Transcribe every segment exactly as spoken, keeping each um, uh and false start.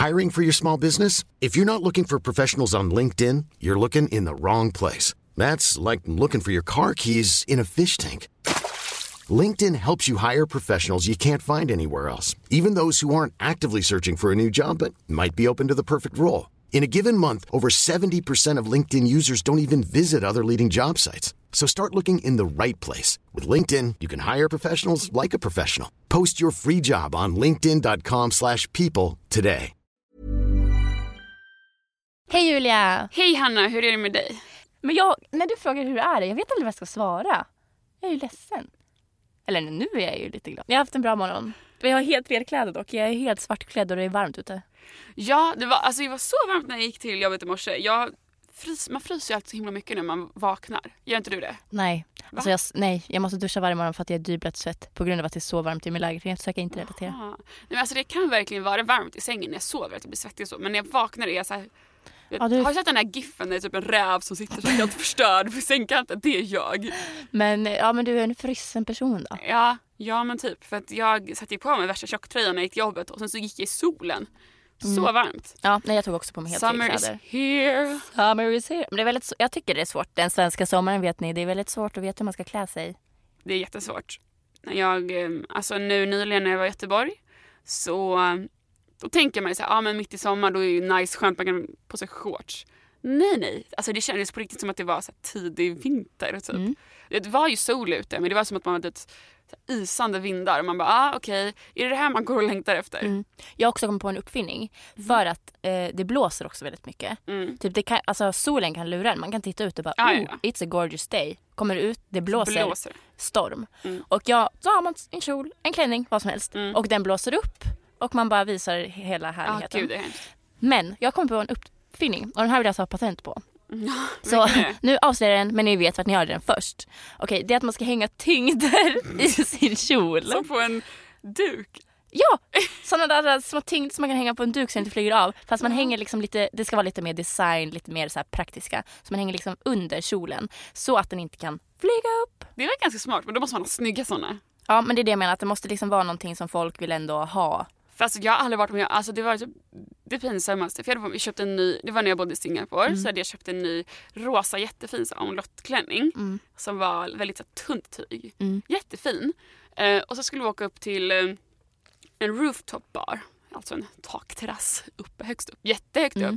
Hiring for your small business? If you're not looking for professionals on LinkedIn, you're looking in the wrong place. That's like looking for your car keys in a fish tank. LinkedIn helps you hire professionals you can't find anywhere else, even those who aren't actively searching for a new job but might be open to the perfect role. In a given month, over seventy percent of LinkedIn users don't even visit other leading job sites. So start looking in the right place. With LinkedIn, you can hire professionals like a professional. Post your free job on linkedin dot com slash people today. Hej Julia! Hej Hanna, hur är det med dig? Men jag, när du frågar hur är det, jag vet aldrig vad jag ska svara. Jag är ju ledsen. Eller nu är jag ju lite glad. Jag har haft en bra morgon. Jag har helt fel kläder dock. Jag är helt svartklädd och det är varmt ute. Ja, det var, alltså det var så varmt när jag gick till jobbet i morse. Jag frys, man fryser ju alltid så himla mycket när man vaknar. Gör inte du det? Nej, alltså jag, nej, jag måste duscha varje morgon för att jag är dyblött svett. På grund av att det är så varmt i min lägenhet så jag kan inte relatera. Aha. Nej, men alltså det kan verkligen vara varmt i sängen när jag sover. Att jag blir svettig och så. Men när jag vaknar är jag så här... Ja, du... Har du sett den här giffen där det är typ en räv som sitter så helt förstörd på sängkanten? Det är jag. Men, ja, men du är en frissen person då? Ja, ja men typ. För att jag satte på mig värsta tjocktröjan när jag gick till jobbet och sen så gick jag i solen. Så mm. varmt. Ja, nej, jag tog också på mig helt Summer is here. Summer is here. Men det är väldigt, jag tycker det är svårt. Den svenska sommaren vet ni, det är väldigt svårt att veta hur man ska klä sig. Det är jättesvårt. Jag, alltså nu nyligen när jag var i Göteborg så... Då tänker man ju så här, ja men mitt i sommar då är det ju nice, skönt, man kan på sig shorts. Nej, nej. Alltså det kändes på riktigt som att det var så här tidig vinter typ. Mm. Det var ju sol ute, men det var som att man hade ett så här isande vindar. Och man bara, ah okej, okay. Är det här man går och längtar efter? Mm. Jag har också kommit på en uppfinning. Mm. För att eh, det blåser också väldigt mycket. Mm. Typ det kan, alltså solen kan lura en. Man kan titta ut och bara, ah, oh, ja. It's a gorgeous day. Kommer ut, det blåser, blåser. Storm. Mm. Och ja, så har man en kjol, en klänning, vad som helst. Mm. Och den blåser upp. Och man bara visar hela härligheten. Ah, gud, det är men jag kom på en uppfinning. Och den här vill jag ta patent på. Ja, så nu avslöjar den, men ni vet vart ni har den först. Okej, det är att man ska hänga tyngder i sin kjol. Som på en duk. Ja, sådana där små tyngder som man kan hänga på en duk så den inte flyger av. Fast man mm. hänger liksom lite, det ska vara lite mer design, lite mer så här praktiska. Så man hänger liksom under kjolen så att den inte kan flyga upp. Det är väl ganska smart, men då måste man ha snygga sådana. Ja, men det är det jag menar, att det måste liksom vara någonting som folk vill ändå ha. Fast jag har aldrig varit med, alltså det var typ det pinsammaste. För jag hade köpt en ny, det var när jag bodde i Singapore, mm. så hade jag köpt en ny rosa jättefin omlottklänning mm. som var väldigt så tunt tyg. Mm. Jättefin. Eh, och så skulle vi åka upp till eh, en rooftop bar, alltså en takterrass uppe, högst upp, jättehögt mm. upp.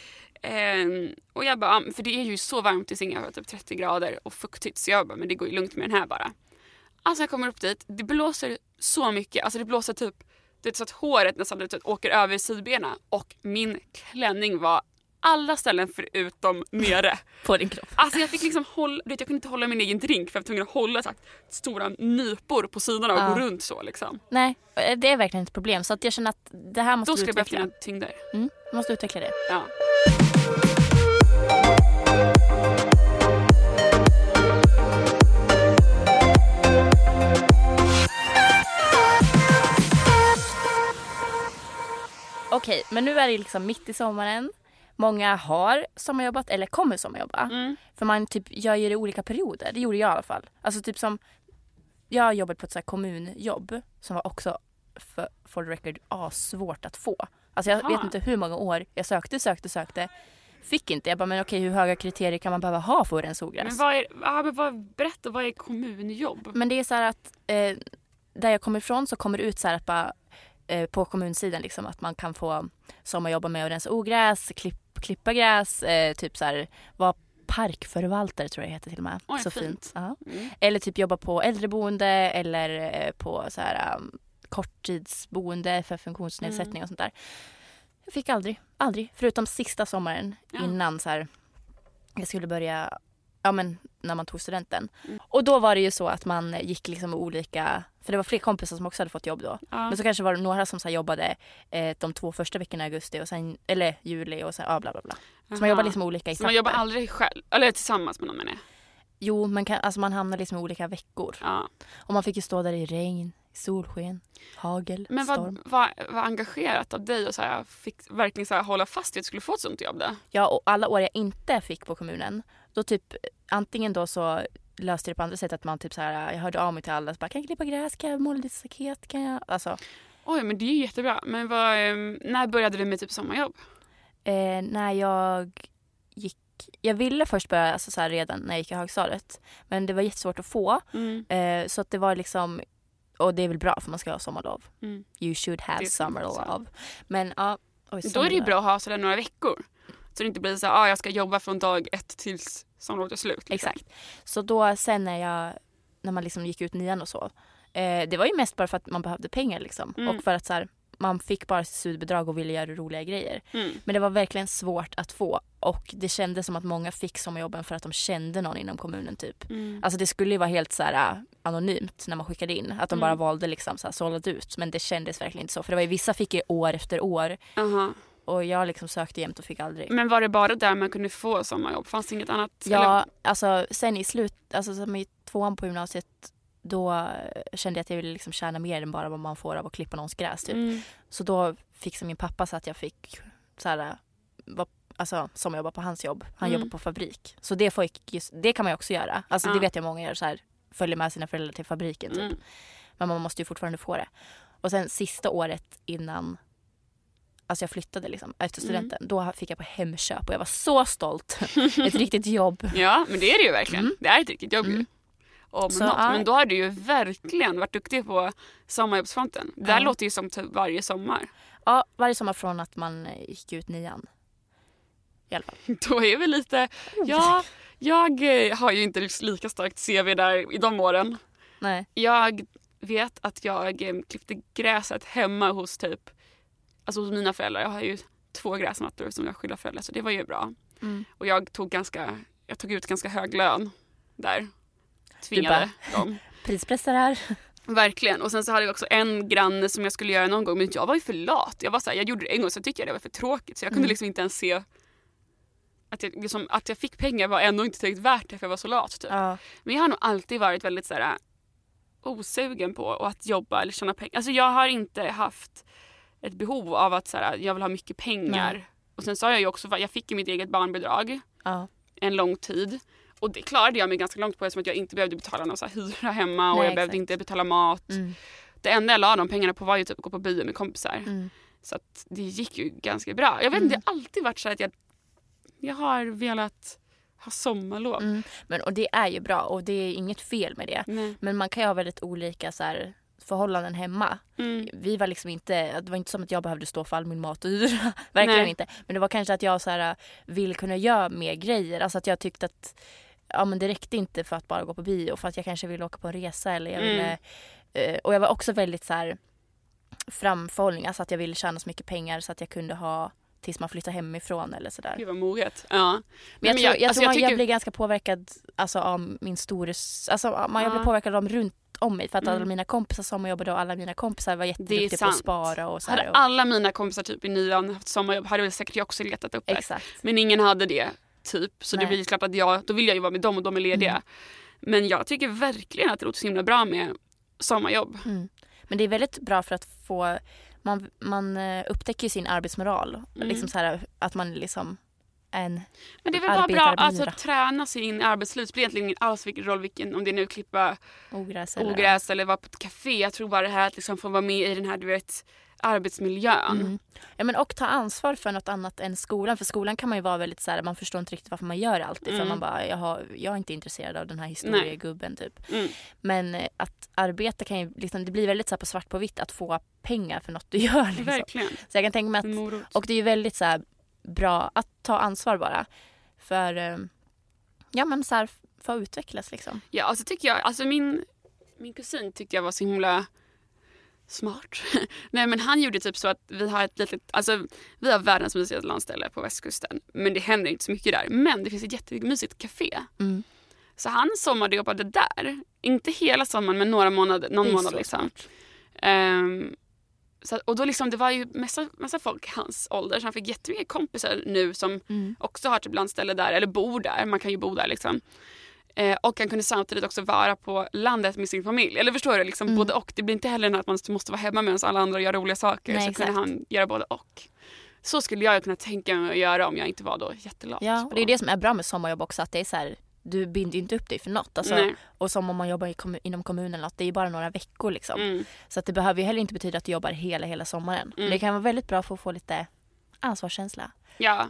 Eh, och jag bara, för det är ju så varmt i Singapore, typ trettio grader och fuktigt, så jag bara, men det går ju lugnt med den här bara. Alltså jag kommer upp dit, det blåser så mycket, alltså det blåser typ det är så att håret nästan typ åker över sidbena och min klänning var alla ställen förutom nere. På din kropp. Alltså jag fick liksom hålla, vet, jag kunde inte hålla min egen drink för jag var tvungen att hålla så här, stora nypor på sidorna och ja. gå runt så liksom. Nej, det är verkligen ett problem så att jag känner att det här måste Då ska du utveckla. Då ska jag tyngder. Mm, du måste utveckla det. Ja. Okej, men nu är det liksom mitt i sommaren. Många har sommarjobbat eller kommer sommarjobba. Mm. För man typ gör ju det i olika perioder. Det gjorde jag i alla fall. Alltså typ som jag har jobbat på ett så här kommunjobb som var också för, for the record svårt att få. Alltså jag Aha. vet inte hur många år jag sökte, sökte, sökte. Fick inte. Jag bara, men okej, hur höga kriterier kan man behöva ha för en ogräs? Men vad är, ja, men vad, berätta, vad är kommunjobb? Men det är så här att eh, där jag kommer ifrån så kommer det ut så här att bara på kommunsidan liksom att man kan få sommarjobba med att rensa ogräs, klipp, klippa gräs, eh, typ så här vara parkförvaltare tror jag det heter till och med. Oj, så fint. fint. Ja. Mm. Eller typ jobba på äldreboende eller på så här um, korttidsboende för funktionsnedsättning mm. och sånt där. Jag fick aldrig, aldrig, förutom sista sommaren ja. innan så här jag skulle börja ja men när man tog studenten. Mm. Och då var det ju så att man gick liksom olika, för det var fler kompisar som också hade fått jobb då. Ja. Men så kanske var det några som så här jobbade eh, de två första veckorna i augusti och sen, eller juli och sen ja, bla bla bla. Så man jobbar liksom olika i Så man jobbar aldrig själv, eller tillsammans med någon menar jag? Jo, man kan, alltså man hamnar liksom i olika veckor. Ja. Och man fick ju stå där i regn, solsken, hagel, men vad, storm. vad var engagerat av dig och så här, fick verkligen så här, hålla fast vid att du skulle få ett sånt jobb där? Ja, och alla år jag inte fick på kommunen, då typ antingen då så löste det på andra sätt att man typ så här, jag hörde av mig till alla så bara, kan jag klippa gräs, kan jag måla lite staket, kan jag, alltså. Oj, men det är ju jättebra. Men vad, när började du med typ sommarjobb? Eh, när jag gick... Jag ville först börja alltså, så här, redan när jag gick i högstadiet. Men det var jättesvårt att få. Mm. Eh, så att det var liksom... Och det är väl bra för man ska ha sommarlov. Mm. You should have sommarlov. Men ja... Oj, då är det ju bra att ha sådär några veckor. Så det inte blir så att ah, jag ska jobba från dag ett tills sommarlovet är slut. Liksom. Exakt. Så då sen när jag... När man liksom gick ut nian och så. Eh, det var ju mest bara för att man behövde pengar liksom. Mm. Och för att så här, man fick bara studiebidrag och ville göra roliga grejer. Mm. Men det var verkligen svårt att få. Och det kändes som att många fick sommarjobben för att de kände någon inom kommunen typ. Mm. Alltså det skulle ju vara helt så här anonymt när man skickade in. Att de Mm. bara valde liksom så här sållat ut. Men det kändes verkligen inte så. För det var ju vissa fick ju år efter år. Aha. Och jag liksom sökte jämt och fick aldrig. Men var det bara där man kunde få sommarjobb? Fanns det inget annat? Ja, eller? alltså sen i slut, alltså som i tvåan på gymnasiet, då kände jag att jag ville liksom tjäna mer än bara vad man får av att klippa någons gräs typ. Mm. Så då fixade min pappa så att jag fick så här, var, alltså sommarjobba på hans jobb. Han Mm. jobbar på fabrik. Så det, får just, det kan man ju också göra. Alltså Ja. det vet jag många gör så här, följer med sina föräldrar till fabriken typ. Mm. Men man måste ju fortfarande få det. Och sen sista året innan alltså jag flyttade liksom efter studenten, mm. då fick jag på Hemköp och jag var så stolt. Ett riktigt jobb. Ja, men det är det ju verkligen. Mm. Det är ett riktigt jobb Mm. ju. Oh, Så, men, något. ja. men då har du ju verkligen varit duktig på sommarjobbsfronten. Det där Ja. låter ju som typ varje sommar. Ja, varje sommar från att man gick ut nian. I alla fall. Då är vi lite... Ja, jag eh, har ju inte lika starkt C V där i de åren. Nej. Jag vet att jag eh, klippte gräset hemma hos typ... Alltså hos mina föräldrar. Jag har ju två gräsmattor som jag skyddar föräldrar. Så det var ju bra. Mm. Och jag tog ganska... Jag tog ut ganska hög lön där. Tvingade dem. Prispressar här. Verkligen. Och sen så hade jag också en granne som jag skulle göra någon gång. Men jag var ju för lat. Jag var så här, jag gjorde det en gång så tyckte jag det var för tråkigt. Så jag kunde Mm. liksom inte ens se... Att jag, liksom, att jag fick pengar var ändå inte tillräckligt värt det för jag var så lat. Typ. Ja. Men jag har nog alltid varit väldigt så här, osugen på att jobba eller tjäna pengar. Alltså jag har inte haft ett behov av att så här, jag vill ha mycket pengar. Nej. Och sen sa jag ju också, jag fick ju mitt eget barnbidrag Ja. en lång tid. Och det klarade jag mig ganska långt på eftersom att jag inte behövde betala någon så här hyra hemma och Nej, jag behövde exakt. inte betala mat. Mm. Det enda jag la de pengarna på var ju typ att gå på bio med kompisar. Mm. Så att det gick ju ganska bra. Jag vet inte, Mm. det har alltid varit så att jag, jag har velat ha sommarlov. Mm. Men, och det är ju bra och det är inget fel med det. Nej. Men man kan ju ha väldigt olika så här, förhållanden hemma. Mm. Vi var liksom inte, det var inte som att jag behövde stå för all min mat och hyra. Verkligen Nej. inte. Men det var kanske att jag så här, vill kunna göra mer grejer. Alltså att jag tyckte att ja, men det räckte inte för att bara gå på bio. För att jag kanske ville åka på en resa. Eller jag ville, Mm. eh, och jag var också väldigt så här, framförhållning. Alltså att jag ville tjäna så mycket pengar så att jag kunde ha tills man flyttar hemifrån eller sådär. Gud vad moget. Ja. Men jag, Men tror, jag- jag, alltså tror jag man, jag tycker- blir ganska påverkad alltså, av min stores... Alltså, man, jag Ja. blir påverkad av dem runt om mig. För att Mm. alla mina kompisar sommarjobbade och alla mina kompisar var jätteduktiga på sant. att spara. Och så Hade här, och, alla mina kompisar typ i nian haft sommarjobb hade väl säkert jag också letat upp det. exakt. Men ingen hade det typ. Så Nej. det blir ju klart att jag, då vill jag ju vara med dem och de är lediga. Mm. Men jag tycker verkligen att det låter så himla bra med sommarjobb. Mm. Men det är väldigt bra för att få... Man, man eh, upptäcker ju sin arbetsmoral. Mm. Liksom så här, att man liksom är en Men det är väl bara bra arbetarbira. alltså, att träna sig in i arbetslivet. Det spelar egentligen ingen alls vilken roll, vilken, om det är nu klippa ogräs. Eller, ogräs eller vara på ett café. Jag tror bara det här att liksom få vara med i den här du vet, arbetsmiljön. Mm. Ja, men och ta ansvar för något annat än skolan. För skolan kan man ju vara väldigt så här, man förstår inte riktigt varför man gör alltid. Mm. För man bara, jag, har, jag är inte intresserad av den här historiegubben typ. Mm. Men eh, att arbeta kan ju, liksom, det blir väldigt så här på svart på vitt att få pengar för något du gör. Liksom. Verkligen. Så jag kan tänka mig En att, morot. och det är ju väldigt så här bra att ta ansvar bara. För, eh, ja men så här, för att utvecklas liksom. Ja, alltså tycker jag, alltså min, min kusin tyckte jag var så himla smart. Nej men han gjorde typ så att vi har ett litet, alltså vi har världens mysigaste landställe på västkusten. Men det händer inte så mycket där. Men det finns ett jättemysigt café. Mm. Så han sommarjobbade där. Inte hela sommaren men några månader, någon Det är månad så liksom. Um, så, och då liksom, det var ju massa, massa folk i hans ålder. Så han fick jättemycket kompisar nu som Mm. också har typ landställe där. Eller bor där, man kan ju bo där liksom. Eh, och han kunde samtidigt också vara på landet med sin familj. Eller förstår du? Liksom, Mm. både och. Det blir inte heller att man måste vara hemma medan alla andra gör roliga saker. Nej, så exakt. kunde han göra både och. Så skulle jag kunna tänka mig att göra om jag inte var då jättelat. Ja, och det är det som är bra med sommarjobb också. Att det är så här, du binder inte upp dig för något. Alltså, och som om man jobbar i kommun, inom kommunen eller något, det är ju bara några veckor liksom. Mm. Så att det behöver ju heller inte betyda att du jobbar hela, hela sommaren. Mm. Men det kan vara väldigt bra för att få lite ansvarskänsla. Ja.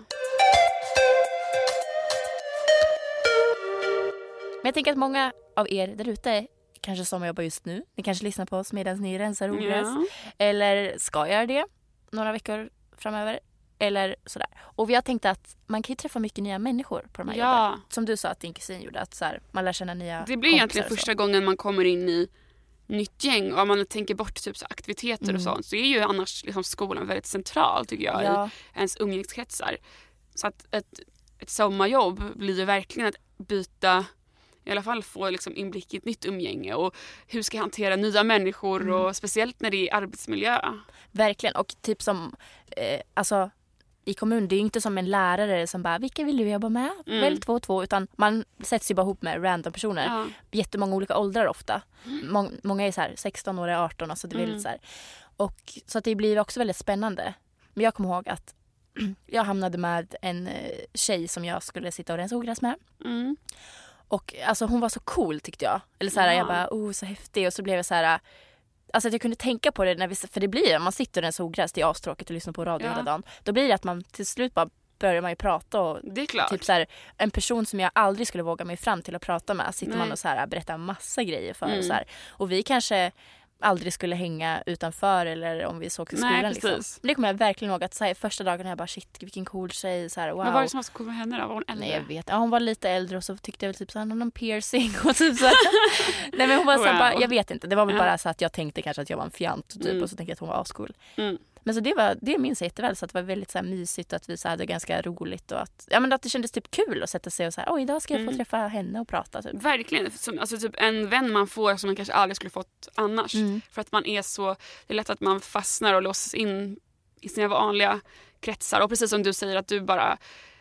Men jag tänker att många av er där ute kanske sommarjobbar just nu. Ni kanske lyssnar på oss medan ni rensar ogräs. Ja. Eller ska göra det några veckor framöver. Eller sådär. Och vi har tänkt att man kan ju träffa mycket nya människor på de här ja. jobben. Som du sa att din kusin gjorde. Att så här, man lär känna nya Det blir egentligen första gången man kommer in i nytt gäng. Och om man tänker bort typ så aktiviteter mm. och sånt. Så är ju annars liksom skolan väldigt central tycker jag. Ja. I ens umgängeskretsar. Så att ett, ett sommarjobb blir ju verkligen att byta... I alla fall få liksom inblick i ett nytt umgänge och hur ska jag hantera nya människor mm. och speciellt när det är arbetsmiljö. Verkligen, och typ som eh, alltså i kommunen, det är ju inte som en lärare som bara, vilka vill du jobba med? Mm. Välj två och två, utan man sätts ju bara ihop med random personer. Ja. Jättemånga olika åldrar ofta. Mm. Må- många är så här sexton år, arton, alltså det är mm. så här. Och så att det blir också väldigt spännande. Men jag kommer ihåg att jag hamnade med en tjej som jag skulle sitta och rensa ogräs med. Mm. Och alltså hon var så cool tyckte jag. Eller så här, ja. jag bara, oh så häftig. Och så blev jag så här, alltså att jag kunde tänka på det när vi, för det blir, man sitter och rensar ogräs, det är astråkigt att lyssna på radio ja. hela dagen. Då blir det att man till slut bara börjar man ju prata och det är klart. Typ så här, en person som jag aldrig skulle våga mig fram till att prata med sitter Nej. man och så här berättar massa grejer för mm. och så här. Och vi kanske aldrig skulle hänga utanför eller om vi såg till skolan. Nej, liksom. Men det kommer jag verkligen ihåg att så här, första dagen jag bara shit vilken cool tjej så här, wow. Men var det som var så cool med henne då? Var hon äldre? Nej jag vet. Ja, hon var lite äldre och så tyckte jag väl typ så här någon piercing och typ så här. Nej men hon var wow. så här, bara, jag vet inte. Det var väl ja. bara så att jag tänkte kanske att jag var en fjant typ mm. och så tänkte jag att hon var ascool. Mm. Men så det var det minns jag jätteväl så att det var väldigt så här mysigt och att vi så hade ganska roligt och att ja men att det kändes typ kul att sätta sig och så här, oj idag ska jag få mm. träffa henne och prata typ. Verkligen, som, alltså typ en vän man får som man kanske aldrig skulle fått annars mm. för att man är så, det är lätt att man fastnar och låses in i sina vanliga kretsar och precis som du säger att du bara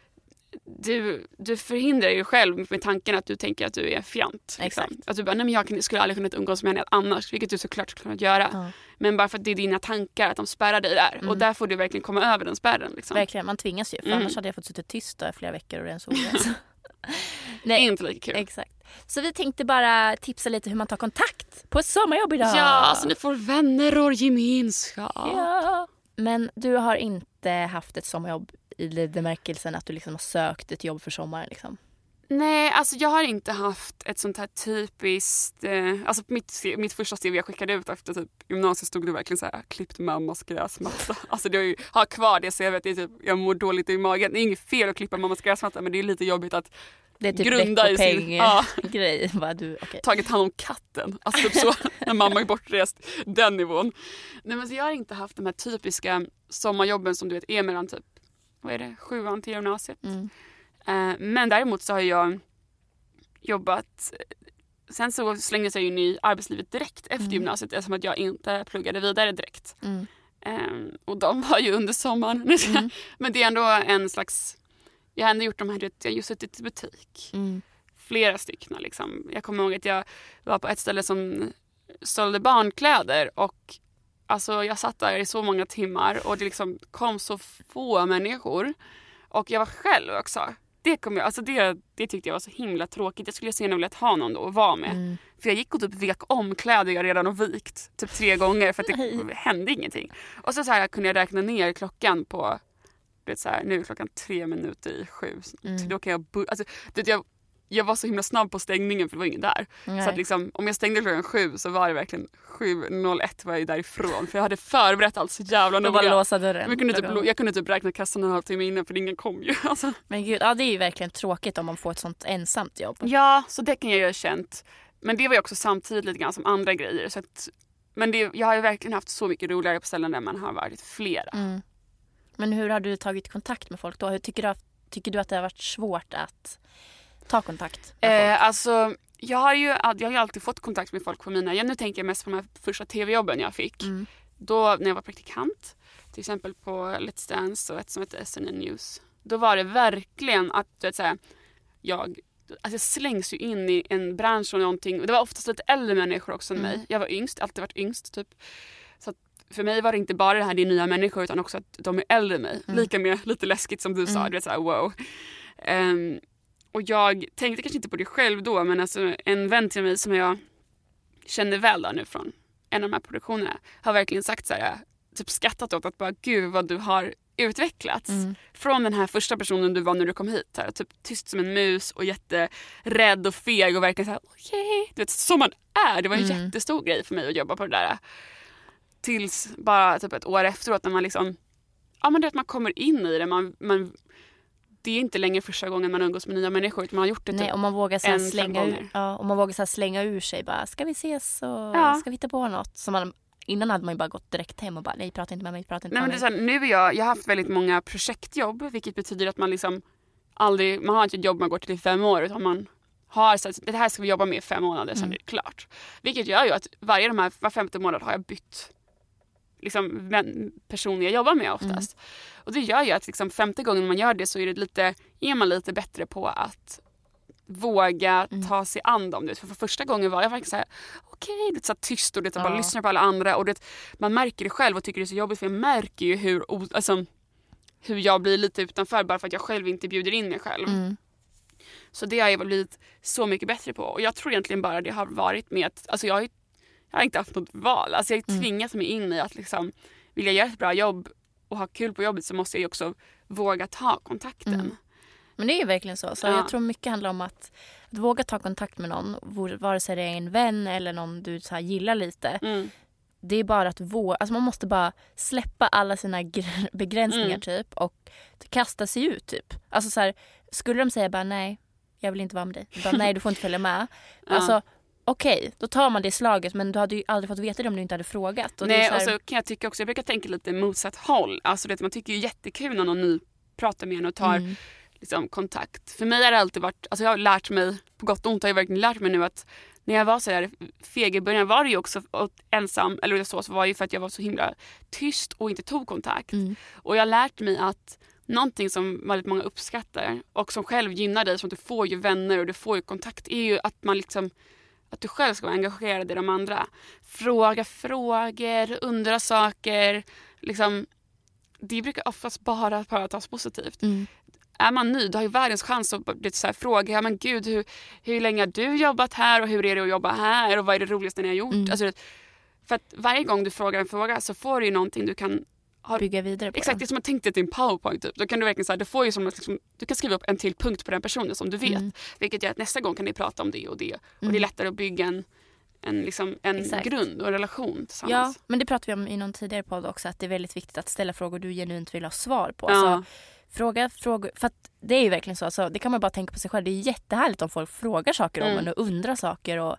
du, du förhindrar ju själv med tanken att du tänker att du är fjant. Exakt. Liksom. Att du bara, nej men jag skulle aldrig kunnat umgås med henne annars, vilket du såklart skulle kunna göra. Ja. Men bara för att det är dina tankar att de spärrar dig där. Mm. Och där får du verkligen komma över den spärren. Liksom. Verkligen, man tvingas ju. För mm. annars hade jag fått sitta tyst i flera veckor och rensa ogräs. Nej, inte lika kul. Exakt. Så vi tänkte bara tipsa lite hur man tar kontakt på ett sommarjobb idag. Ja, så ni får vänner och gemenskap. Ja. Men du har inte haft ett sommarjobb i bemärkelsen att du liksom har sökt ett jobb för sommaren liksom? Nej, alltså jag har inte haft ett sånt här typiskt... Eh, alltså mitt, mitt första C V jag skickade ut efter typ gymnasiet stod det verkligen så här klippt mammas gräsmatta. Alltså det är ju, har kvar det C V:t, det är typ, jag mår dåligt i magen. Det är inget fel att klippa mammas gräsmatta men det är lite jobbigt att det är typ grunda i sin ja. grej. Bara du, okay. Tagit hand om katten. Alltså typ så när mamma är bortrest. Den nivån. Nej men så jag har inte haft de här typiska sommarjobben som du vet är mellan typ vad är det? Sjuan till gymnasiet. Mm. Uh, men däremot så har jag jobbat sen så slängdes jag in i arbetslivet direkt efter mm. gymnasiet eftersom att jag inte pluggade vidare direkt. Mm. Um, och de var ju under sommaren. Mm. Men det är ändå en slags jag har ändå gjort de här, jag har just suttit i butik. Mm. Flera stycken liksom. Jag kommer ihåg att jag var på ett ställe som sålde barnkläder och alltså jag satt där i så många timmar och det liksom kom så få människor. Och jag var själv också. Det, kom jag, alltså det, det tyckte jag var så himla tråkigt. Jag skulle gärna vilja ha någon då och vara med. Mm. För jag gick och typ vek om kläder jag redan och vikt. Typ tre gånger för att det Nej. hände ingenting. Och så, så här kunde jag räkna ner klockan på vet, så här, nu är klockan tre minuter i sju. Mm. Då kan jag, bu- alltså, det, jag, jag var så himla snabb på stängningen för det var ingen där. Nej. Så att liksom, om jag stängde klockan sju så var det verkligen sju noll ett var jag därifrån. För jag hade förberett allt så jävla noga. Du bara låsa dörren. Jag kunde, typ, jag kunde typ räkna kassan en halvtimme innan för ingen kom ju. Alltså. Men gud, ja det är ju verkligen tråkigt om man får ett sånt ensamt jobb. Ja, så det kan jag ju ha känt. Men det var ju också samtidigt lite grann som andra grejer. Så att, men det, jag har ju verkligen haft så mycket roligare på ställen där man har varit flera. Mm. Men hur har du tagit kontakt med folk då? Hur tycker du, tycker du att det har varit svårt att ta kontakt med folk? Eh, alltså, jag har, ju, jag har ju alltid fått kontakt med folk på mina... Jag, nu tänker jag mest på de här första tv-jobben jag fick. Mm. Då när jag var praktikant, till exempel på Let's Dance och ett som heter S N N News. Då var det verkligen att du vet, så här, jag, alltså jag slängs ju in i en bransch och någonting. Det var oftast lite äldre människor också än mm. mig. Jag var yngst, alltid varit yngst typ. Så att för mig var det inte bara det här, det är nya människor utan också att de är äldre än mig. Mm. Lika med lite läskigt som du sa, mm. du vet så här, wow. Um, och jag tänkte kanske inte på det själv då, men alltså en vän till mig som jag känner väl då nu från en av de här produktionerna har verkligen sagt så här, typ skrattat åt att bara gud vad du har utvecklats mm. från den här första personen du var när du kom hit här, typ tyst som en mus och jätterädd och feg och verkligen så här okej, du vet som man är. Det var en mm. jättestor grej för mig att jobba på det där tills bara typ ett år efteråt när man liksom ja men det att man kommer in i det, man, man det är inte längre första gången man umgås med nya människor utan man har gjort det typ. Nej, om man vågar så slänga ur, ja, om man vågar så slänga ur sig bara ska vi ses och ja. ska vi hitta på något som man innan hade man ju bara gått direkt hem och bara nej, prata inte med mig, prata inte nej, med men mig. Det är så här, nu är jag, jag har haft väldigt många projektjobb, vilket betyder att man liksom aldrig, man har inte ett jobb man går till i fem år utan man har så att det här ska vi jobba med i fem månader, sen mm. är det klart. Vilket gör ju att varje de här, var femte månad har jag bytt liksom personer jag jobbar med oftast. Mm. Och det gör ju att liksom femte gången man gör det så är det lite, är man lite bättre på att våga mm. ta sig an dem. För, för första gången var jag verkligen så här okej, okay, det är så tyst och det är bara ja. lyssnar på alla andra och det, man märker det själv och tycker det är så jobbigt för jag märker ju hur, alltså, hur jag blir lite utanför bara för att jag själv inte bjuder in mig själv. Mm. Så det har jag blivit så mycket bättre på och jag tror egentligen bara det har varit med att, alltså jag har, jag har inte haft något val. Alltså jag har tvingat mig in i att liksom, vill jag göra ett bra jobb och ha kul på jobbet så måste jag också våga ta kontakten. Mm. Men det är ju verkligen så. Så ja. Jag tror mycket handlar om att, att våga ta kontakt med någon. Vare sig det är en vän eller någon du så här gillar lite. Mm. Det är bara att våga. Alltså man måste bara släppa alla sina gr- begränsningar mm. typ. Och kasta sig ut typ. Alltså så här, skulle de säga bara nej, jag vill inte vara med dig. Bara, nej, du får inte följa med. Ja. Alltså okej, okay, då tar man det slaget. Men du hade ju aldrig fått veta det om du inte hade frågat. Och nej, det är så här... och så kan jag tycka också, jag brukar tänka lite motsatt håll. Alltså det man tycker är jättekul när någon ny pratar med en och tar mm. liksom, kontakt. För mig har det alltid varit, alltså jag har lärt mig, på gott och ont har jag verkligen lärt mig nu att när jag var så här feg i början var det ju också ensam, eller så, så var det ju för att jag var så himla tyst och inte tog kontakt. Mm. Och jag har lärt mig att någonting som väldigt många uppskattar och som själv gynnar dig, som att du får ju vänner och du får ju kontakt, är ju att man liksom att du själv ska vara engagerad i de andra. Fråga frågor, undra saker. Liksom, det brukar oftast bara, bara tas positivt. Mm. Är man ny, du har ju världens chans att bli så här, fråga, men gud, hur, hur länge har du jobbat här och hur är det att jobba här och vad är det roligaste ni har gjort? Mm. Alltså, för att varje gång du frågar en fråga så får du ju någonting du kan ha, bygga vidare på. Exakt, det är som att tänka dig en powerpoint typ. Då kan du verkligen så här, du får ju som att liksom, du kan skriva upp en till punkt på den personen som du vet. Mm. Vilket gör att nästa gång kan ni prata om det och det. Och mm. det är lättare att bygga en, en, liksom, en grund och en relation tillsammans. Ja, men det pratade vi om i någon tidigare podd också. Att det är väldigt viktigt att ställa frågor du genuint vill ha svar på. Ja. Så, fråga frågor, för att det är ju verkligen så. Alltså, det kan man bara tänka på sig själv. Det är jättehärligt om folk frågar saker om mm. en och undrar saker och...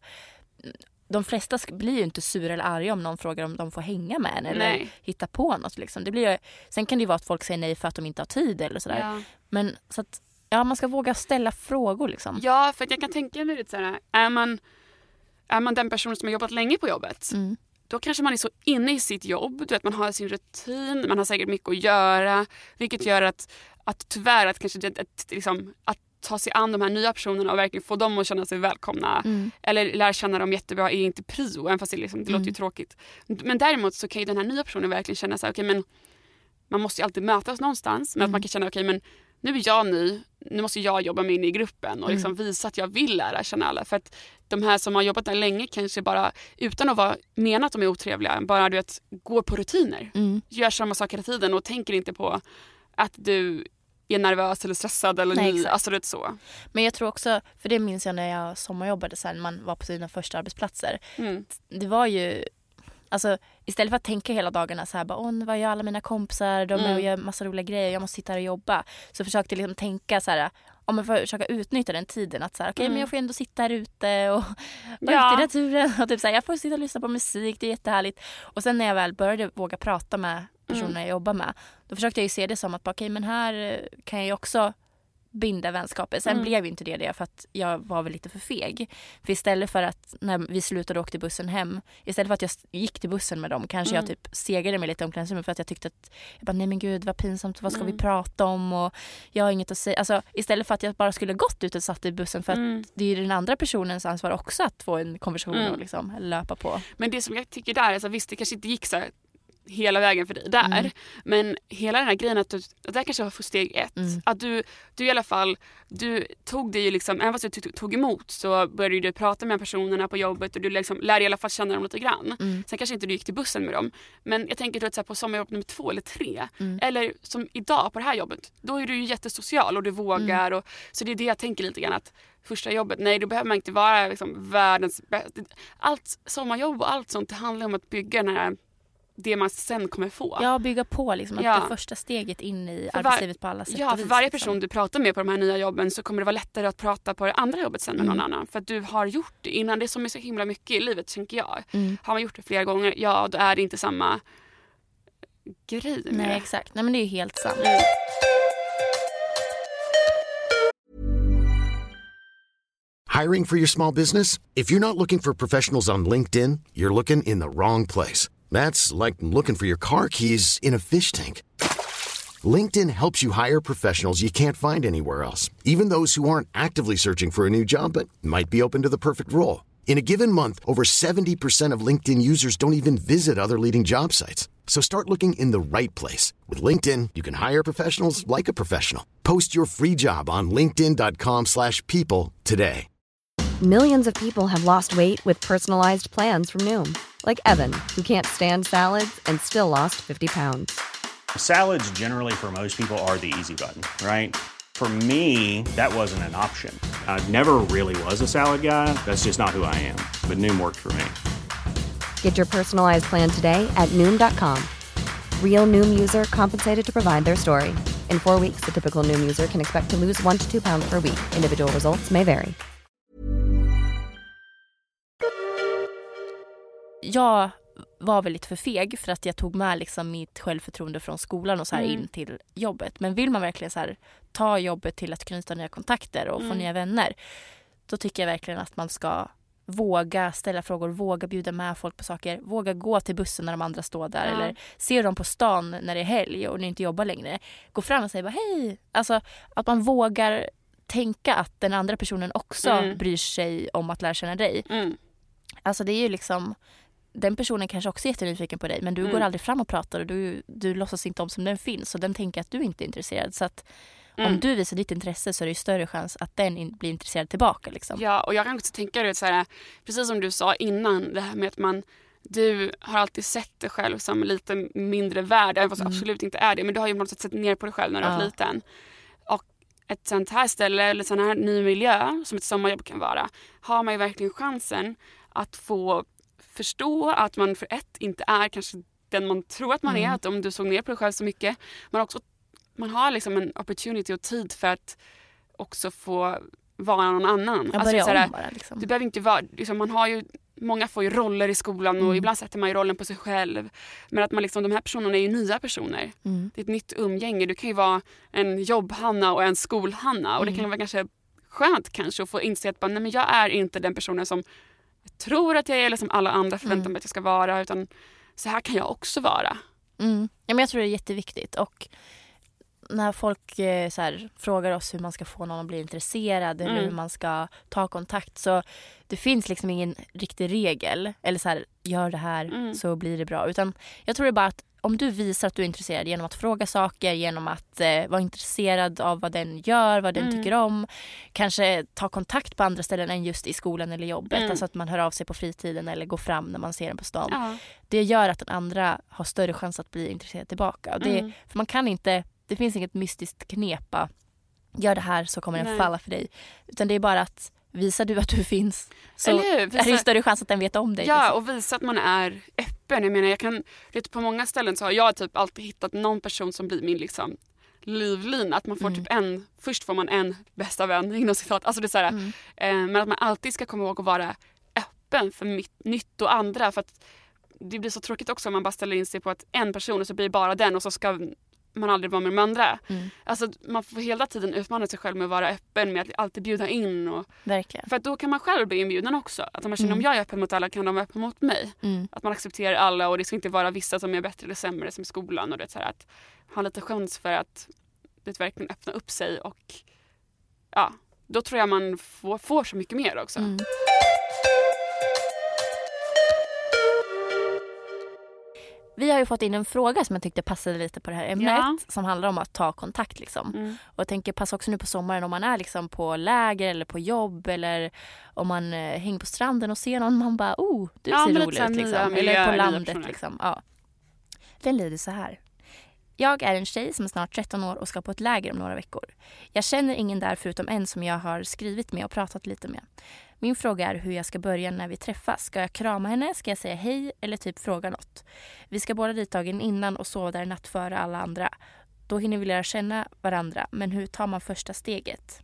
De flesta blir ju inte sura eller arga om någon frågar om de får hänga med en eller nej. hitta på något. Liksom. Det blir ju, sen kan det ju vara att folk säger nej för att de inte har tid eller sådär. Ja. Men så att ja, man ska våga ställa frågor. Liksom. Ja, för att jag kan tänka mig lite såhär, är man, är man den personen som har jobbat länge på jobbet, mm. då kanske man är så inne i sitt jobb, du vet, man har sin rutin, man har säkert mycket att göra, vilket gör att, att tyvärr att kanske det, att, liksom, att ta sig an de här nya personerna och verkligen få dem att känna sig välkomna. Mm. Eller lära känna dem jättebra är inte prio, även fast det, liksom, det mm. låter ju tråkigt. Men däremot så kan ju den här nya personen verkligen känna sig, okej, okay, men man måste ju alltid mötas någonstans. Men mm. att man kan känna, okej, okay, men nu är jag ny, nu måste jag jobba mig in i gruppen och liksom mm. visa att jag vill lära känna alla. För att de här som har jobbat där länge kanske bara, utan att vara menat att de är otrevliga, bara du vet, går på rutiner. Mm. Gör samma sak hela tiden och tänker inte på att du är nervös eller stressad eller nej, ny. Alltså det är så. Men jag tror också, för det minns jag när jag sommarjobbade sen, man var på sina första arbetsplatser. Mm. Det var ju, alltså istället för att tänka hela dagarna så här, bara, åh, vad gör alla mina kompisar? De mm. gör massa roliga grejer, jag måste sitta här och jobba. Så försökte jag liksom tänka så här, om man får försöka utnyttja den tiden att så här, okej, okay, mm. men jag får ändå sitta här ute och vara ja. ute i naturen och typ så här, jag får sitta och lyssna på musik, det är jättehärligt. Och sen när jag väl började våga prata med personer mm. jag jobbar med, då försökte jag ju se det som att okej, okay, men här kan jag ju också binda vänskaper. Sen mm. blev ju inte det det för att jag var väl lite för feg. För istället för att när vi slutade och åkte bussen hem, istället för att jag gick till bussen med dem, kanske mm. jag typ segade mig lite i omklädningsrummet för att jag tyckte att jag bara, nej men gud vad pinsamt, vad ska mm. vi prata om och jag har inget att säga. Alltså istället för att jag bara skulle gått ut och satt i bussen för mm. att det är den andra personens ansvar också att få en konversation mm. och liksom löpa på. Men det som jag tycker där är så visst, det kanske inte gick så här hela vägen för dig där. Mm. Men hela den här grejen att du, att det här kanske var för steg ett. Mm. Att du, du i alla fall, du tog det ju liksom, även fast du tog emot så började du prata med personerna på jobbet och du liksom lärde i alla fall känna dem lite grann. Mm. Sen kanske inte du gick till bussen med dem. Men jag tänker att på sommarjobb nummer två eller tre, mm. eller som idag på det här jobbet, då är du ju jättesocial och du vågar. Mm. Och, så det är det jag tänker lite grann att första jobbet, nej då behöver man inte vara liksom världens bästa. Allt sommarjobb och allt sånt, det handlar om att bygga den här det man sen kommer få. Ja, bygga på liksom, att ja. det första steget in i var- arbetslivet på alla sätt. Ja, och vis, för varje liksom. person du pratar med på de här nya jobben så kommer det vara lättare att prata på det andra jobbet sen med mm. någon annan. För att du har gjort det innan. Det är som är så himla mycket i livet, tänker jag. Mm. Har man gjort det flera gånger, ja då är det inte samma grej med Nej, det. exakt. Nej, men det är ju helt sant. Mm. Hiring for your small business? If you're not looking for professionals on LinkedIn, you're looking in the wrong place. That's like looking for your car keys in a fish tank. LinkedIn helps you hire professionals you can't find anywhere else, even those who aren't actively searching for a new job but might be open to the perfect role. In a given month, over seventy percent of LinkedIn users don't even visit other leading job sites. So start looking in the right place. With LinkedIn, you can hire professionals like a professional. Post your free job on linkedin dot com slash people today. Millions of people have lost weight with personalized plans from Noom. Like Evan, who can't stand salads and still lost fifty pounds. Salads generally for most people are the easy button, right? For me, that wasn't an option. I never really was a salad guy. That's just not who I am. But Noom worked for me. Get your personalized plan today at Noom dot com. Real Noom user compensated to provide their story. In four weeks, the typical Noom user can expect to lose one to two pounds per week. Individual results may vary. Jag var väl lite för feg för att jag tog med liksom mitt självförtroende från skolan och så här mm. in till jobbet. Men vill man verkligen så här, ta jobbet till att knyta nya kontakter och mm. få nya vänner, då tycker jag verkligen att man ska våga ställa frågor, våga bjuda med folk på saker, våga gå till bussen när de andra står där, ja. eller se dem på stan när det är helg och ni inte jobbar längre. Gå fram och säga bara hej. Alltså att man vågar tänka att den andra personen också mm. bryr sig om att lära känna dig. Mm. Alltså det är ju liksom, den personen kanske också är jättenyfiken på dig, men du mm. går aldrig fram och pratar och du, du låtsas inte om som den finns och den tänker att du inte är intresserad. Så att mm. om du visar ditt intresse så är det ju större chans att den in, blir intresserad tillbaka. Liksom. Ja, och jag kan också tänka det så här, precis som du sa innan, det här med att man, du har alltid sett dig själv som lite mindre värd, även fast mm. absolut inte är det, men du har ju på något sätt sett ner på dig själv när du ja. var liten. Och ett sånt här ställe eller sån här ny miljö som ett sommarjobb kan vara, har man ju verkligen chansen att få förstå att man för ett inte är kanske den man tror att man mm. är, att om du såg ner på dig själv så mycket, man också man har liksom en opportunity och tid för att också få vara någon annan. Jag alltså, såhär, om bara, liksom. Du behöver inte vara, liksom, man har ju, många får ju roller i skolan och mm. ibland sätter man ju rollen på sig själv. Men att man liksom, de här personerna är ju nya personer. Mm. Det är ett nytt umgänge. Du kan ju vara en jobb-Hanna och en skol-Hanna. Och mm. det kan ju vara kanske skönt kanske att få inse att bara, nej, men jag är inte den personen som jag tror att jag är eller som alla andra förväntar mig mm. att jag ska vara. Utan så här kan jag också vara. Mm. Ja, men jag tror det är jätteviktigt. Och när folk eh, så här, frågar oss hur man ska få någon att bli intresserad mm. eller hur man ska ta kontakt, så det finns liksom ingen riktig regel eller så här, gör det här mm. så blir det bra, utan jag tror det är bara att om du visar att du är intresserad genom att fråga saker, genom att eh, vara intresserad av vad den gör, vad den mm. tycker om, kanske ta kontakt på andra ställen än just i skolan eller jobbet, mm. alltså att man hör av sig på fritiden eller går fram när man ser den på stan. Ja. Det gör att den andra har större chans att bli intresserad tillbaka. Och det, mm. för man kan inte, det finns inget mystiskt knepa, gör det här så kommer den Nej. falla för dig, utan det är bara att visar du att du finns så är det ju större chans att den vet om dig. Ja, liksom. Och visa att man är öppen. Jag menar, jag kan, vet, på många ställen så har jag typ alltid hittat någon person som blir min liksom livlina. Att man får mm. typ en, först får man en bästa vän inom citat. Alltså det är så här, mm. eh, men att man alltid ska komma ihåg att vara öppen för mitt, nytt och andra. För att det blir så tråkigt också om man bara ställer in sig på att en person och så blir bara den och så ska man aldrig vara med de andra. Mm. Alltså man får hela tiden utmana sig själv med att vara öppen, med att alltid bjuda in. Och, verkligen. För att då kan man själv bli inbjuden också. Att om man känner mm. om jag är öppen mot alla kan de vara öppen mot mig. Mm. Att man accepterar alla och det ska inte vara vissa som är bättre eller sämre som i skolan. Och det är så här att ha lite chans för att det verkligen öppna upp sig. Och ja, då tror jag man får, får så mycket mer också. Mm. vi har ju fått in en fråga som jag tyckte passade lite på det här ämnet. Ja. Som handlar om att ta kontakt liksom. Mm. Och jag tänker passa också nu på sommaren om man är liksom på läger eller på jobb. Eller om man eh, hänger på stranden och ser någon. Man bara, oh, du Ja, ser men rolig lite ut så här liksom. nya Eller på miljö- nya landet personer. liksom. Ja. Den lyder så här. Jag är en tjej som är snart tretton år och ska på ett läger om några veckor. Jag känner ingen där förutom en som jag har skrivit med och pratat lite med. Min fråga är hur jag ska börja när vi träffas. Ska jag krama henne? Ska jag säga hej? Eller typ fråga något? Vi ska båda dit dagen innan och sova där natt före alla andra. Då hinner vi lära känna varandra. Men hur tar man första steget?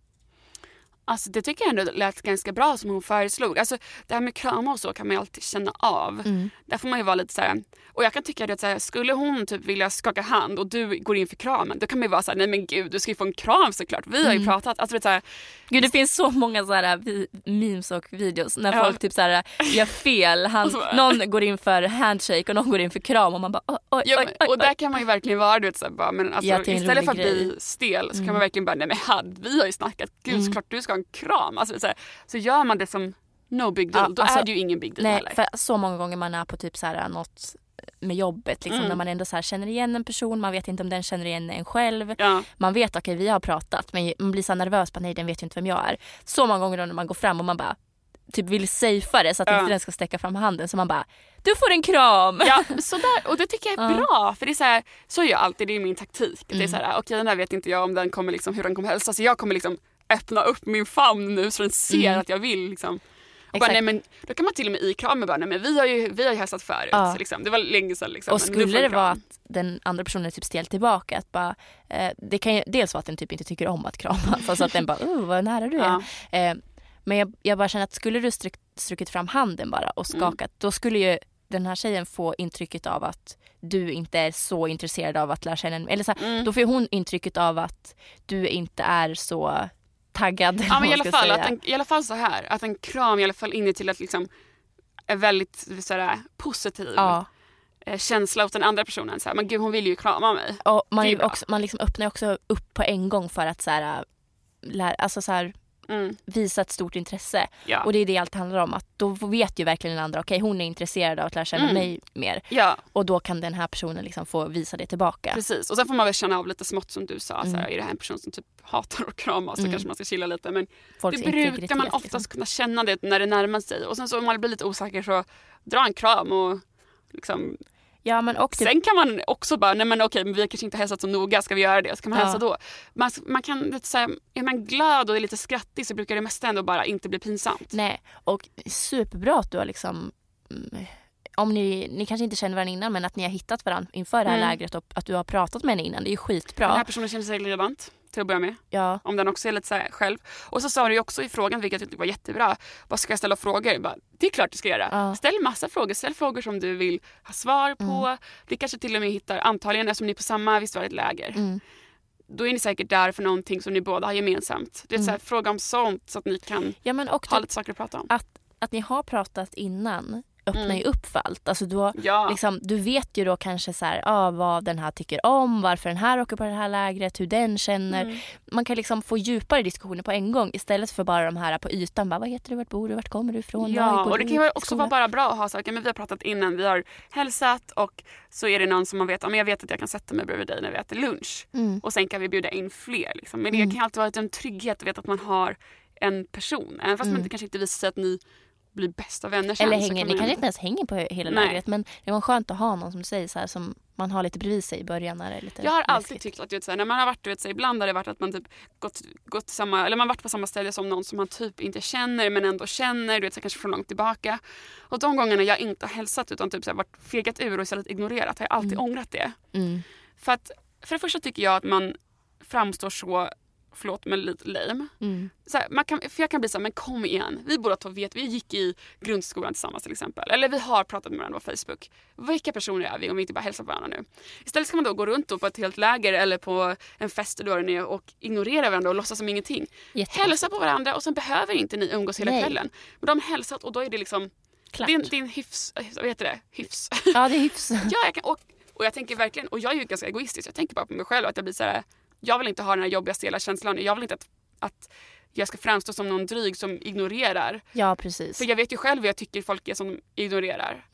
Alltså det tycker jag ändå lät ganska bra som hon föreslog. Alltså det här med krama och så kan man ju alltid känna av. Mm. Där får man ju vara lite så här. Och jag kan tycka att så här, skulle hon typ vilja skaka hand och du går in för kramen, då kan man ju vara så här, nej men gud, du ska ju få en kram såklart. Vi har ju Mm. pratat, alltså det är så här, Gud, det finns så många så här vi- memes och videos när Ja. folk typ så här gör fel. Han, Och så bara- någon går in för handshake och någon går in för kram och man bara oj, oj, ja, oj, men, oj, och där oj. kan man ju verkligen vara, du vet, så här, bara, men alltså, Ja, det är en istället för att rolig bli grej. stel så kan Mm. man verkligen bara, nej men had, vi har ju snackat, gud Mm. såklart du ska ha en kram. Alltså, så, här, så gör man det som no big deal, Ja, då alltså, är det ju ingen big deal Nej, heller. för så många gånger man är på typ så här något med jobbet liksom, Mm. när man ändå så här känner igen en person, man vet inte om den känner igen en själv. Ja. Man vet okej, vi har pratat, men man blir så nervös på nej, den vet ju inte vem jag är. Så många gånger då när man går fram och man bara typ vill safea det så att Ja. inte den ska sträcka fram handen, så man bara du får en kram. Ja, sådär. Och det tycker jag är Ja. bra. För det är så här, så är jag alltid, det är min taktik. Det är Mm. så här, okej den där vet inte jag om den kommer liksom, hur den kommer hälsa. Så jag kommer liksom öppna upp min famn nu så den ser Mm. att jag vill liksom. Och Exakt. bara, nej, men, då kan man till och med i kramen bara, nej men vi har ju, vi har ju hälsat förut. Ja. Liksom. Det var länge sedan liksom. Och men nu får skulle du det en kram. vara att den andra personen är typ stelt tillbaka, att bara, eh, det kan ju dels vara att den typ inte tycker om att kramas, alltså att den bara, oh vad nära du är. Ja. Eh, men jag, jag bara känner att skulle du stryk, strukit fram handen bara och skakat, Mm. då skulle ju den här tjejen få intrycket av att du inte är så intresserad av att lära känna en, eller så här, Mm. då får hon intrycket av att du inte är så taggad. Ja, men i vad alla, man ska fall, säga. att en, i alla fall så här, att en kram i alla fall in till att liksom är väldigt sådär, positiv Ja. eh, känsla åt den andra personen. Så här, men gud hon vill ju krama mig. Och man, Det är ju bra. också, man liksom öppnar också upp på en gång för att så här, lär, alltså så här, Mm. visa ett stort intresse. Ja. Och det är det allt handlar om. Att då vet ju verkligen den andra, okej hon är intresserad av att lära känna Mm. mig mer. ja. Och då kan den här personen liksom få visa det tillbaka. Precis, och sen får man väl känna av lite smått som du sa. Mm. Så här, är det här en person som typ hatar att kramas så Mm. kanske man ska chilla lite. Men Folks det brukar integritet, man oftast liksom. kunna känna det när det närmar sig. Och sen så om man blir lite osäker så dra en kram och liksom. Ja, men och typ, Sen kan man också bara, nej men okej men vi har kanske inte hälsat så noga, ska vi göra det? Så kan man Ja. hälsa då. Man, man kan lite så här, är man glad och är lite skrattig så brukar det mesta ändå bara inte bli pinsamt. nej. Och superbra att du har liksom, mm, om ni, ni kanske inte känner varandra innan, men att ni har hittat varandra inför det här Mm. lägret och att du har pratat med henne innan, det är ju skitbra. Den här personen känner sig relevant till att börja med. Ja. Om den också är lite så här själv. Och så sa du ju också i frågan, vilket jag tyckte var jättebra. Vad ska jag ställa frågor? Bara, det är klart du ska göra. Ja. Ställ massa frågor. Ställ frågor som du vill ha svar på. Mm. Vi kanske till och med hittar, antagligen eftersom ni är på samma, visst var det ett läger. Mm. Då är ni säkert där för någonting som ni båda har gemensamt. Det är Mm. så här, fråga om sånt så att ni kan Ja, men och ha typ, lite saker att prata om. att, att ni har pratat innan öppnar Mm. ju upp för allt. Alltså då, Ja, liksom, du vet ju då kanske så här, ah, vad den här tycker om, varför den här åker på det här lägret, hur den känner. Mm. Man kan liksom få djupare diskussioner på en gång istället för bara de här på ytan. Bara, vad heter du, vart bor du, vart kommer du ifrån? Ja, Var går och det du kan ju i också skolan? vara bara bra att ha saker. Men vi har pratat innan, vi har hälsat och så är det någon som man vet, ja, men jag vet att jag kan sätta mig bredvid dig när vi äter lunch. Mm. Och sen kan vi bjuda in fler. Liksom. Men det Mm. kan ju alltid vara en trygghet att veta att man har en person. Även fast Mm. man inte, kanske inte visar sig att ni blir bästa vänner sen. Eller så hänger, kan ni man- kanske inte ens hänger på hela Nej. lägret, men det var skönt att ha någon som du säger så här, som man har lite bredvid sig i början när det är lite Jag har alltid läskigt. tyckt att du vet, så här, när man har varit, du vet, så här, ibland har det varit att man typ gått, gått till samma, eller man har varit på samma ställe som någon som man typ inte känner men ändå känner, du vet, så här, kanske från långt tillbaka. Och de gångerna jag inte har hälsat utan typ så här, varit fegat ur och istället ignorerat har jag alltid Mm. ångrat det. Mm. För att för det första tycker jag att man framstår så, förlåt men lite lame. Mm. Så här, man kan, för jag kan bli så här, men kom igen. Vi båda två vet, vi gick i grundskolan tillsammans till exempel. Eller vi har pratat med varandra på Facebook. Vilka personer är vi om vi inte bara hälsar på varandra nu? Istället ska man då gå runt då på ett helt läger eller på en fest där du är nere och ignorera varandra och låtsas som ingenting. Jättekonstigt. Hälsa på varandra och sen behöver inte ni umgås hela Nej. kvällen. Men de har hälsat och då är det liksom, Klart. det är en, det är en hyfs, vad heter det? Hyfs. Ja, det är hyfs. Ja, jag kan, och, och jag tänker verkligen, och jag är ju ganska egoistisk, jag tänker bara på mig själv att jag blir så här, jag vill inte ha den här jobbiga stela känslan, jag vill inte att, att jag ska framstå som någon dryg som ignorerar. Ja, precis. För jag vet ju själv vad jag tycker folk är som ignorerar. Mm.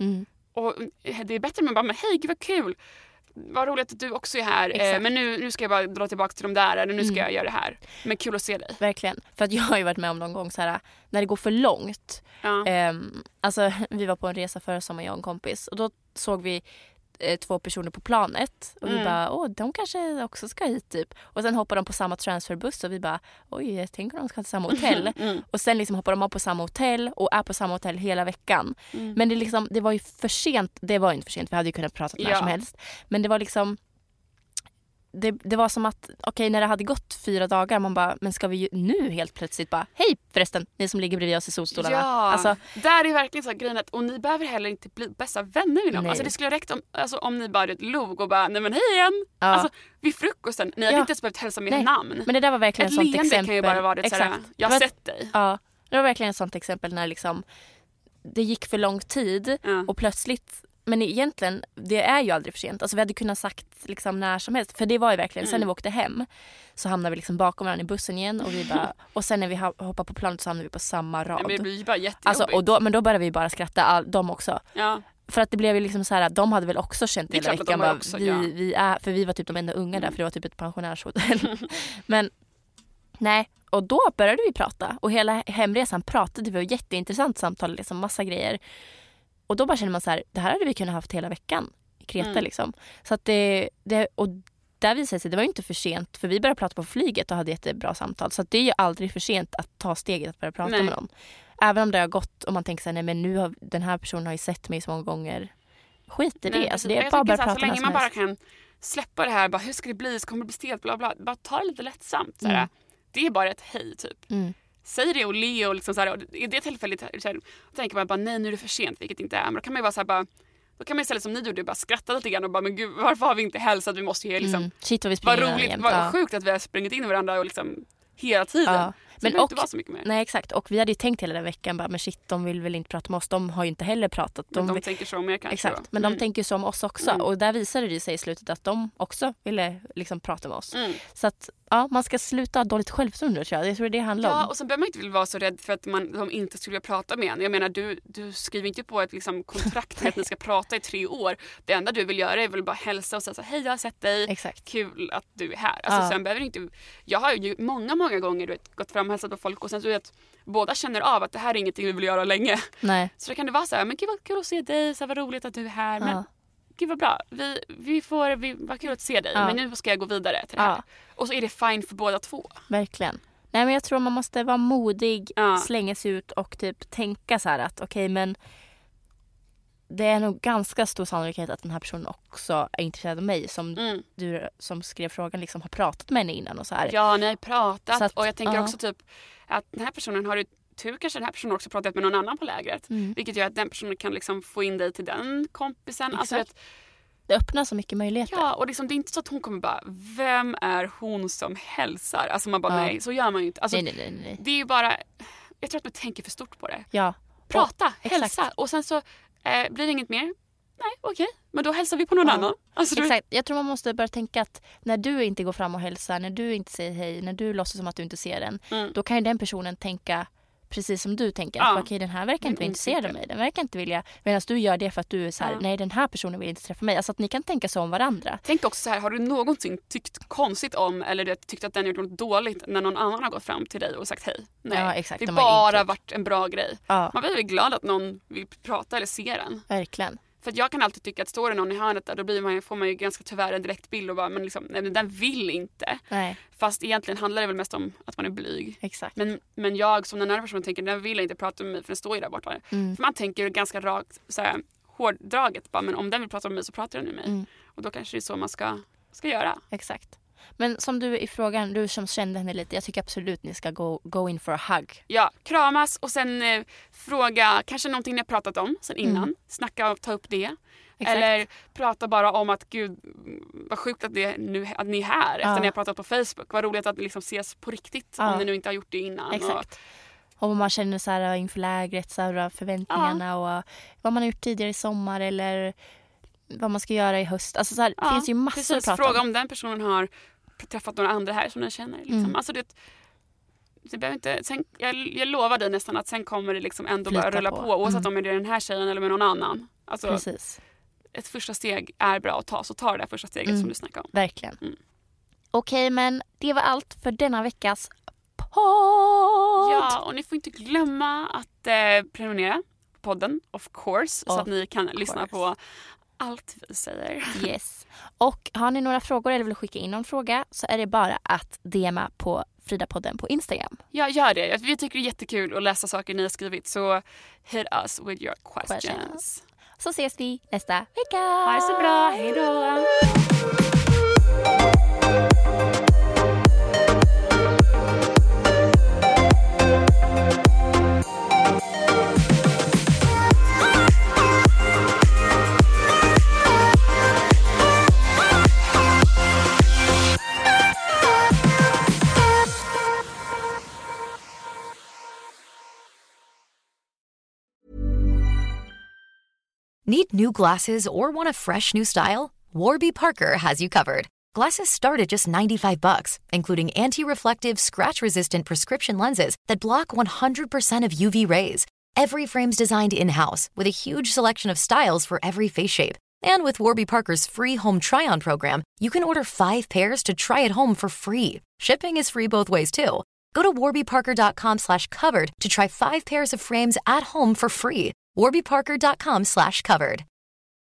Och det är bättre med bara, men hej, gud vad kul. Vad roligt att du också är här. Eh, men nu, nu ska jag bara dra tillbaka till de där. Eller nu ska mm. jag göra det här. Men kul att se dig. Verkligen. För att jag har ju varit med om någon gång så här, när det går för långt. Ja. Eh, alltså vi var på en resa förra sommaren, jag och en kompis. Och då såg vi eh, två personer på planet. Och mm. vi bara, åh, de kanske också ska hit typ. Och sen hoppar de på samma transferbuss. Och vi bara, oj, jag tänker de ska till samma hotell. Mm. Och sen liksom hoppar de upp på samma hotell. Och är på samma hotell hela veckan. Mm. Men det, liksom, det var ju för sent. Det var ju inte för sent, vi hade ju kunnat prata när ja. som helst. Men det var liksom... Det, det var som att, okej, okay, när det hade gått fyra dagar, man bara, men ska vi ju nu helt plötsligt bara, hej förresten, ni som ligger bredvid oss i solstolarna. Ja, alltså, där är verkligen så grejen att, och ni behöver heller inte bli bästa vänner med dem. Alltså det skulle räcka om, alltså, om ni bara log och bara, nej men hej igen. Ja. Alltså vid frukosten, ni hade ja. inte ens behövt hälsa med namn. Men det där var verkligen ett sånt exempel. Kan ju bara vara det, såhär, jag har sett dig. Ja, det var verkligen ett sånt exempel när liksom det gick för lång tid ja. och plötsligt. Men egentligen, det är ju aldrig för sent. Alltså vi hade kunnat sagt liksom när som helst. För det var ju verkligen, mm. sen när vi åkte hem så hamnade vi liksom bakom varandra i bussen igen. Och, vi bara, och sen när vi hoppade på planet så hamnade vi på samma rad. Men det blir ju bara jättejobbigt. Alltså, och då, men då började vi bara skratta, all, de också. Ja. För att det blev ju liksom så här att de hade väl också känt det hela veckan. Bara, också, vi, ja. vi är, för vi var typ de enda unga där, för det var typ ett pensionärshotell. Men nej, och då började vi prata. Och hela hemresan pratade vi, det var ett jätteintressant samtal, liksom massa grejer. Och då bara känner man så här, det här hade vi kunnat haft hela veckan i Kreta mm. liksom. Så att det, det, och där visade sig, det var ju inte för sent, för vi började prata på flyget och hade jättebra samtal. Så att det är ju aldrig för sent att ta steget att börja prata nej. med någon. Även om det har gått och man tänker så här, nej men nu har den här personen har ju sett mig så många gånger. Skit i det, nej, alltså det är bara att prata. Så länge man bara kan släppa det här, bara hur ska det bli, så kommer det bli stelt, bla bla, bara ta det lite lättsamt. Mm. Det är bara ett hej typ. Mm. Säg det och le och liksom så här, och i det tillfället så här, tänker man bara nej, nu är det för sent, vilket inte är. Men då kan man ju bara så här, bara, då kan man istället som ni gjorde bara skratta lite grann och bara, men gud, varför har vi inte hälsat? Vi måste ju liksom, mm. Shit, vad vi vad roligt, vad ja. sjukt att vi har sprungit in i varandra och liksom hela tiden. Ja. Men det och, inte vara så mycket mer. Nej, exakt. Och vi hade ju tänkt hela den veckan bara, men shit, de vill väl inte prata med oss. De har ju inte heller pratat. De, men de vill... tänker så mer kanske. Exakt, då. men mm. de tänker så om oss också. Mm. Och där visade det sig i slutet att de också ville liksom prata med oss. Mm. Så att ja, man ska sluta ha dåligt självförtroende, tror jag. Jag tror det handlar om. Ja, och sen behöver man inte vara så rädd för att man, de inte skulle vilja prata med en. Jag menar, du, du skriver inte på ett liksom, kontrakt med att ni ska prata i tre år. Det enda du vill göra är väl bara hälsa och säga så, hej, jag har sett dig. Exakt. Kul att du är här. Alltså, ja. Sen behöver inte... Jag har ju många, många gånger du vet, gått fram och hälsat på folk och sen så att båda känner av att det här är ingenting vi vill göra länge. Nej. Så då kan det vara så här, men gud vad kul att se dig, så här, vad roligt att du är här. Men ja. Gud vad bra, vi, vi får, vi, vad kul att se dig, ja. Men nu ska jag gå vidare till det här. Ja. Och så är det fine för båda två. Verkligen. Nej, men jag tror man måste vara modig, ja. slänga sig ut och typ tänka så här att okej, okay, men det är nog ganska stor sannolikhet att den här personen också är intresserad av mig, som mm. du som skrev frågan liksom har pratat med henne innan och så här. Ja, ni har pratat att, och jag tänker ja. också typ att den här personen har ju tur kanske den här personen också pratat med någon annan på lägret. Mm. Vilket gör att den personen kan liksom få in dig till den kompisen. Alltså att, det öppnar så mycket möjligheter. Ja, och liksom, det är inte så att hon kommer bara, vem är hon som hälsar? Alltså man bara, ja. nej, så gör man ju inte. Alltså, nej, nej, nej, nej. Det är ju bara, jag tror att man tänker för stort på det. Ja. Prata, och, hälsa. Exakt. Och sen så eh, blir det inget mer. Nej, okej. Okay. Men då hälsar vi på någon ja. annan. Alltså, exakt. Jag tror man måste börja tänka att när du inte går fram och hälsar, när du inte säger hej, när du låtsas som att du inte ser den, mm. då kan ju den personen tänka precis som du tänker. Ja. Okej, okay, den här verkar inte vara intresserad av mig. Den verkar inte vilja, medan du gör det för att du är så här, ja. nej, den här personen vill inte träffa mig. Alltså att ni kan tänka så om varandra. Tänk också så här, har du någonsin tyckt konstigt om, eller du tyckt att den gjort något dåligt när någon annan har gått fram till dig och sagt hej? Nej, ja, exakt. det De bara inte... varit en bra grej. Ja. Man blir väl glad att någon vill prata eller se den. Verkligen. För att jag kan alltid tycka att står det någon i hörnet där, då blir man, får man ju ganska tyvärr en direkt bild och bara, men liksom, nej, den vill inte. Nej. Fast egentligen handlar det väl mest om att man är blyg. Exakt. Men, men jag som den här personen tänker, den vill inte prata med mig för den står ju där borta. Mm. För man tänker ganska rakt, så här, hårdraget, bara, men om den vill prata med mig så pratar den med mig. Mm. Och då kanske det är så man ska, ska göra. Exakt. Men som du i frågan, du som kände henne lite, jag tycker absolut ni ska go, go in for a hug. Ja, kramas och sen eh, fråga kanske någonting ni har pratat om sen innan. Mm. Snacka och ta upp det. Exakt. Eller prata bara om att gud, vad sjukt att, det nu, att ni är här efter ja. ni har pratat på Facebook. Vad roligt att ni liksom ses på riktigt ja. om ni nu inte har gjort det innan. Exakt. Och om man känner så här inför lägret, så här, förväntningarna ja. och vad man har gjort tidigare i sommar eller vad man ska göra i höst. Alltså så här, ja, det finns ju massor precis. att prata Fråga om. om den personen har träffat några andra här som den känner. Liksom. Mm. Alltså det, det behöver inte, sen, jag, jag lovar dig nästan att sen kommer det liksom ändå Flyta bara rulla på. på. Oavsett mm. om det är den här tjejen eller med någon annan. Alltså, Precis. Ett första steg är bra att ta, så ta det där första steget mm. som du snackade om. Verkligen. Mm. Okej, men det var allt för denna veckas podd. Ja, och ni får inte glömma att eh, prenumerera på podden, of course, of så att ni kan course. lyssna på allt vi säger. Yes. Och har ni några frågor eller vill skicka in någon fråga så är det bara att D M:a på Frida-podden på Instagram. Ja, gör det. Vi tycker det är jättekul att läsa saker ni har skrivit, så hit us with your questions. questions. Så ses vi nästa vecka. Ha det så bra. Hej då. Need new glasses or want a fresh new style? Warby Parker has you covered. Glasses start at just ninety-five bucks, including anti-reflective, scratch-resistant prescription lenses that block one hundred percent of U V rays. Every frame's designed in-house with a huge selection of styles for every face shape. And with Warby Parker's free home try-on program, you can order five pairs to try at home for free. Shipping is free both ways, too. Go to warbyparker.com slash covered to try five pairs of frames at home for free. warbyparker.com slash covered.